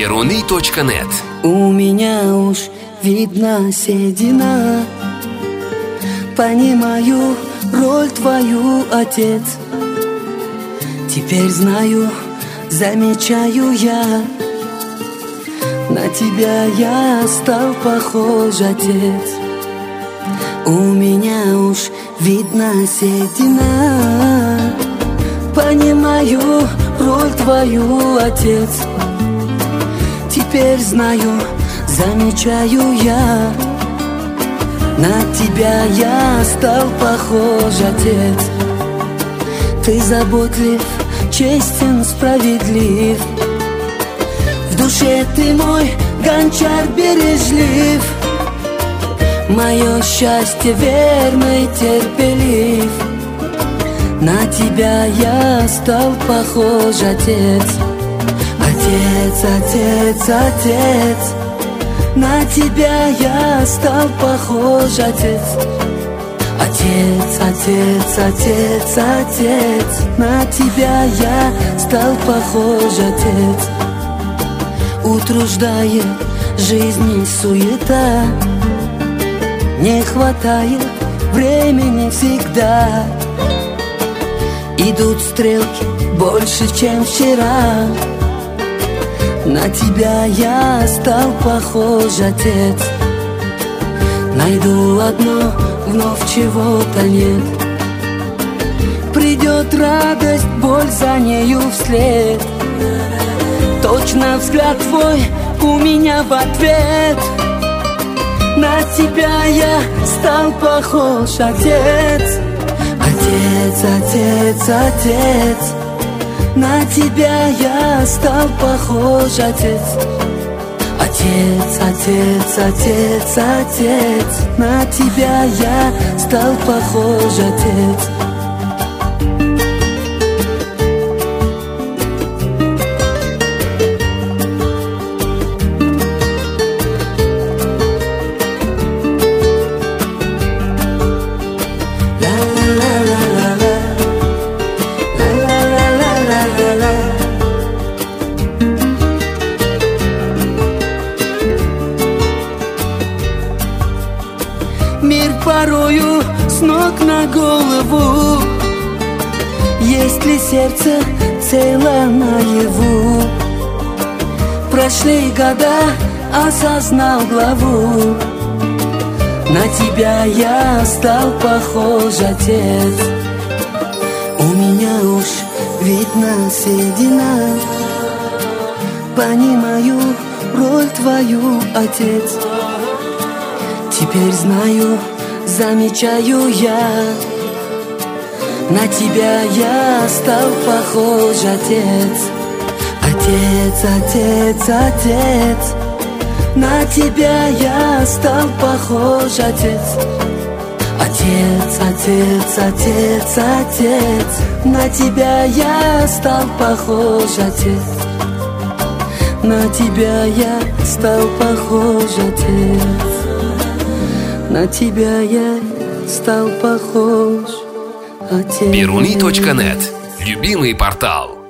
Перуны.нет. У меня уж видна седина, понимаю роль твою, отец. Теперь знаю, замечаю я, на тебя я стал похож, отец. У меня уж видна седина, понимаю роль твою, отец. Теперь знаю, замечаю я, на тебя я стал похож, отец. Ты заботлив, честен, справедлив, в душе ты мой гончар бережлив. Мое счастье верный, терпелив, на тебя я стал похож, отец. Отец, отец, отец, на тебя я стал похож, отец. Отец, отец, отец, отец, на тебя я стал похож, отец. Утруждает жизни суета, не хватает времени всегда. Идут стрелки больше, чем вчера, на тебя я стал похож, отец. Найду одно, вновь чего-то нет. Придет радость, боль за нею вслед. Точно взгляд твой у меня в ответ. На тебя я стал похож, отец. Отец, отец, отец, на тебя я стал похож, отец. Отец, отец, отец, отец, на тебя я стал похож, отец. Мир порою с ног на голову, есть ли сердце цело наяву? Прошли года, осознал главу, на тебя я стал похож, отец. У меня уж видна седина, понимаю роль твою, отец. Теперь знаю, замечаю я, на тебя я стал похож, отец. Отец, отец, отец, на тебя я стал похож, отец. Отец, отец, отец, отец, на тебя я стал похож, отец. На тебя я стал похож, отец. На тебя я стал похож, отец. Перуны.нет. Любимый портал.